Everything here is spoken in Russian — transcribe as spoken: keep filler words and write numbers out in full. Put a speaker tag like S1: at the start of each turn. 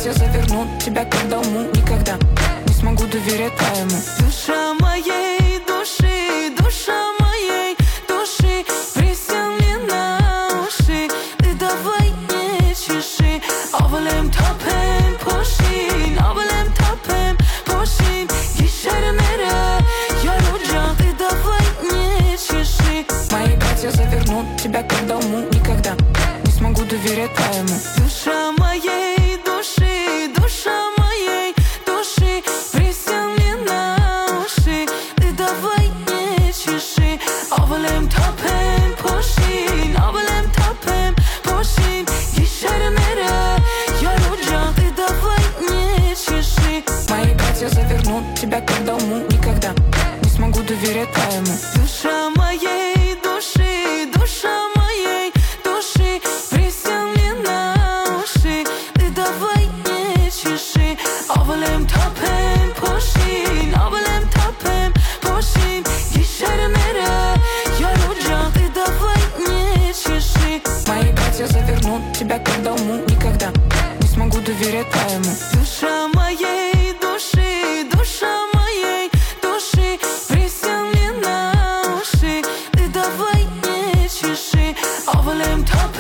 S1: опять я заверну тебя к дому. Никогда не смогу доверять твоему.
S2: Душа моей души, душа моей души, присел мне на уши. Ты давай не чеши. Ovalem tapem poşin, ovalem tapem poşin. Еще мира, я люблю, ты давай не чеши.
S1: Мои братья завернут тебя к дому. Никогда не смогу доверять твоему.
S2: Душа моей души, душа моей души, присел мне на уши. Ты давай не чеши. Ovalem tapem poşin, ovalem tapem poşin. Еще мира, я люблю, ты давай не чеши.
S1: Мои братья завернут тебя к дому. Никогда не смогу доверять твоему.
S2: Душа моей души, душа моей души, присел мне на уши. Ты давай не чеши. Ovalem tapem poşin, ovalem tapem poşin. Еще мира, я люблю, ты давай не чеши.
S1: Мои братья завернут тебя к дому. Никогда не смогу доверять твоему.
S2: Душа моей души, душа моей души, присел мне на уши. Ты давай не чеши. Ovalem tapem